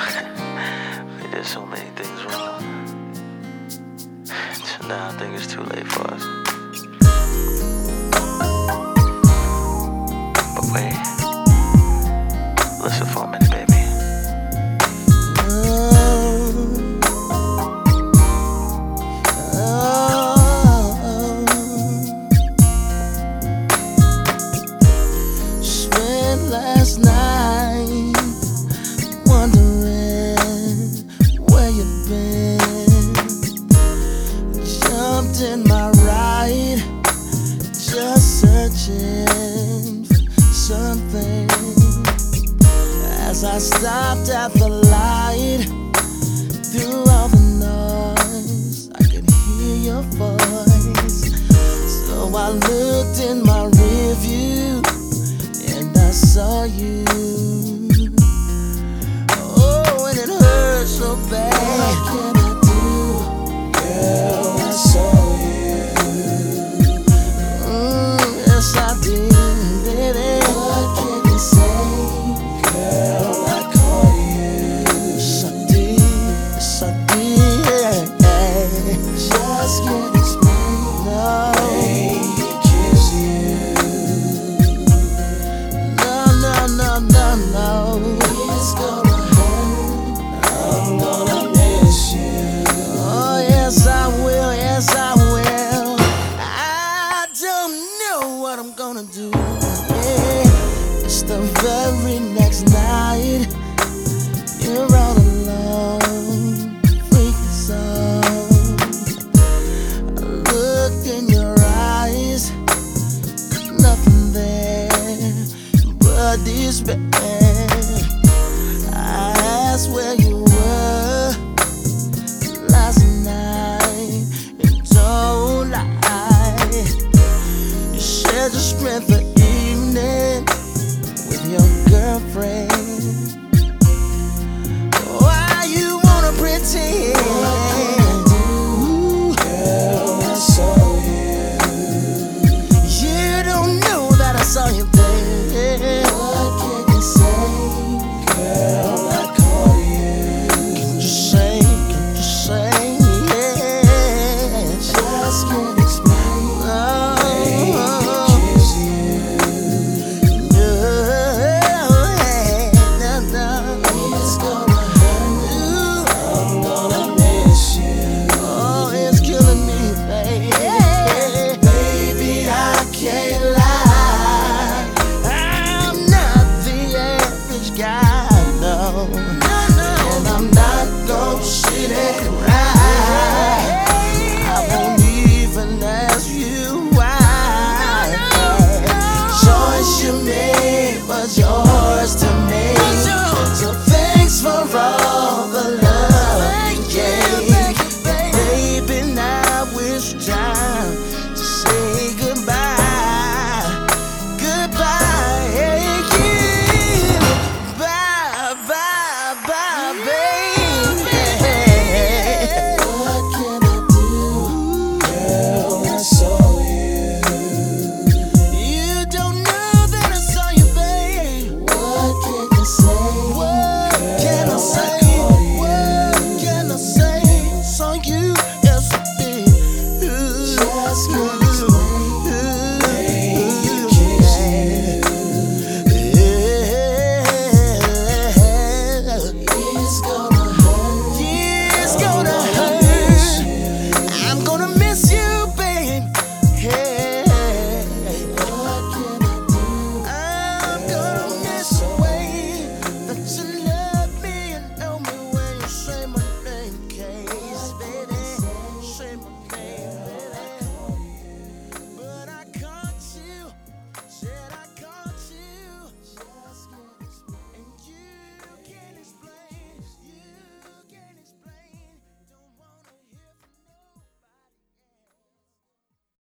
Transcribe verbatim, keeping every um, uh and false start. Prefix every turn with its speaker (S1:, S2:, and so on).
S1: We did so many things wrong. So now I think it's too late for us. But wait, listen for a minute, baby.
S2: Last night, wondering where you've been. Jumped in my ride, just searching for something. As I stopped at the light, through all the noise, I could hear your voice. So I looked in my rearview, I saw you. Oh, and it hurt so bad. What can I do? Girl, I saw you. Mm, yes, I did, baby. What can you say? Girl, I call you. Yes, I did, yes, I did. Just can't explain. No. No, no, no, it's gonna hurt. I'm gonna miss you. Oh, yes, I will, yes, I will. I don't know what I'm gonna do. Yeah. It's the very next night. You're all alone, freaking song. I looked in your eyes, nothing there but despair. I asked where you were last night, and don't lie. You shared your strength the evening with your girlfriend. Why you wanna pretend? Ooh, girl, I saw you. You don't know that I saw you, baby. What can you say? Girl, I call you. Can you say, can you say, yeah. Just can't explain. Oh, baby, kiss you. No, no, no. It's gonna hurt. I'm gonna miss you. Oh, it's killing me, baby. Baby, I can't lie. And I'm not gonna sit and cry. I won't even ask you why. Choice you made was yours.